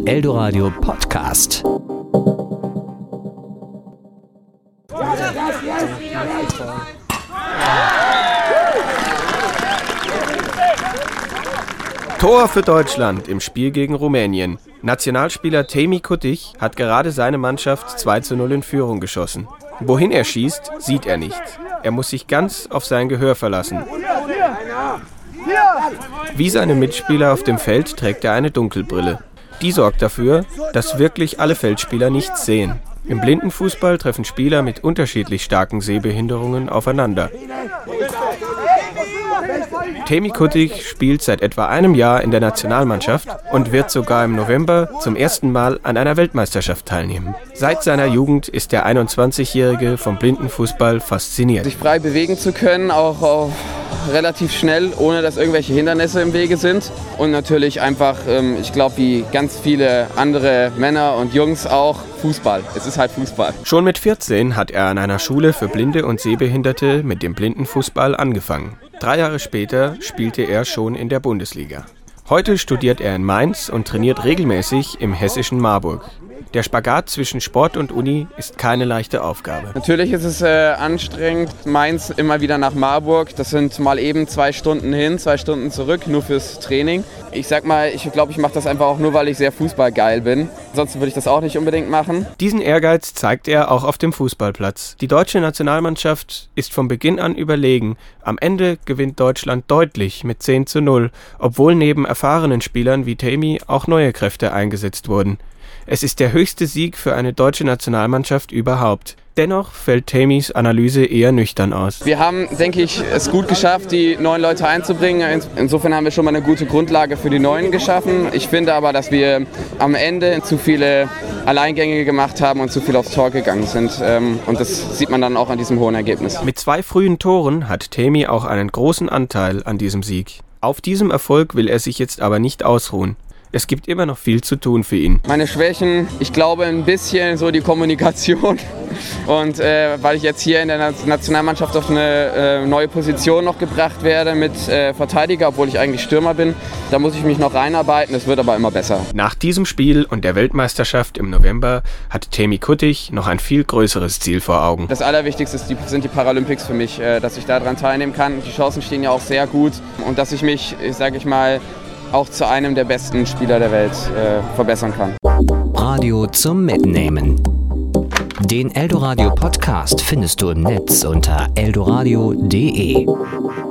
Eldoradio Podcast. Tor für Deutschland im Spiel gegen Rumänien. Nationalspieler Temi Kutic hat gerade seine Mannschaft 2:0 in Führung geschossen. Wohin er schießt, sieht er nicht. Er muss sich ganz auf sein Gehör verlassen. Wie seine Mitspieler auf dem Feld trägt er eine Dunkelbrille. Die sorgt dafür, dass wirklich alle Feldspieler nichts sehen. Im Blindenfußball treffen Spieler mit unterschiedlich starken Sehbehinderungen aufeinander. Temi Kutic spielt seit etwa einem Jahr in der Nationalmannschaft und wird sogar im November zum ersten Mal an einer Weltmeisterschaft teilnehmen. Seit seiner Jugend ist der 21-Jährige vom Blindenfußball fasziniert. Sich frei bewegen zu können, auch relativ schnell, ohne dass irgendwelche Hindernisse im Wege sind. Und natürlich einfach, ich glaube, wie ganz viele andere Männer und Jungs auch, Fußball. Es ist halt Fußball. Schon mit 14 hat er an einer Schule für Blinde und Sehbehinderte mit dem Blindenfußball angefangen. 3 Jahre später spielte er schon in der Bundesliga. Heute studiert er in Mainz und trainiert regelmäßig im hessischen Marburg. Der Spagat zwischen Sport und Uni ist keine leichte Aufgabe. Natürlich ist es anstrengend, Mainz immer wieder nach Marburg. Das sind mal eben 2 Stunden hin, 2 Stunden zurück, nur fürs Training. Ich sag mal, ich glaube, ich mache das einfach auch nur, weil ich sehr fußballgeil bin. Ansonsten würde ich das auch nicht unbedingt machen. Diesen Ehrgeiz zeigt er auch auf dem Fußballplatz. Die deutsche Nationalmannschaft ist von Beginn an überlegen. Am Ende gewinnt Deutschland deutlich mit 10:0, obwohl neben erfahrenen Spielern wie Temi auch neue Kräfte eingesetzt wurden. Es ist der höchste Sieg für eine deutsche Nationalmannschaft überhaupt. Dennoch fällt Temis Analyse eher nüchtern aus. Wir haben, denke ich, es gut geschafft, die neuen Leute einzubringen. Insofern haben wir schon mal eine gute Grundlage für die Neuen geschaffen. Ich finde aber, dass wir am Ende zu viele Alleingänge gemacht haben und zu viel aufs Tor gegangen sind. Und das sieht man dann auch an diesem hohen Ergebnis. Mit 2 frühen Toren hat Temi auch einen großen Anteil an diesem Sieg. Auf diesem Erfolg will er sich jetzt aber nicht ausruhen. Es gibt immer noch viel zu tun für ihn. Meine Schwächen, ich glaube ein bisschen so die Kommunikation. Und weil ich jetzt hier in der Nationalmannschaft auf eine neue Position noch gebracht werde mit Verteidiger, obwohl ich eigentlich Stürmer bin, da muss ich mich noch reinarbeiten, es wird aber immer besser. Nach diesem Spiel und der Weltmeisterschaft im November hat Temi Kutic noch ein viel größeres Ziel vor Augen. Das Allerwichtigste sind die Paralympics für mich, dass ich daran teilnehmen kann. Die Chancen stehen ja auch sehr gut und dass ich mich, sage ich mal, auch zu einem der besten Spieler der Welt verbessern kann. Radio zum Mitnehmen. Den Eldoradio Podcast findest du im Netz unter eldoradio.de.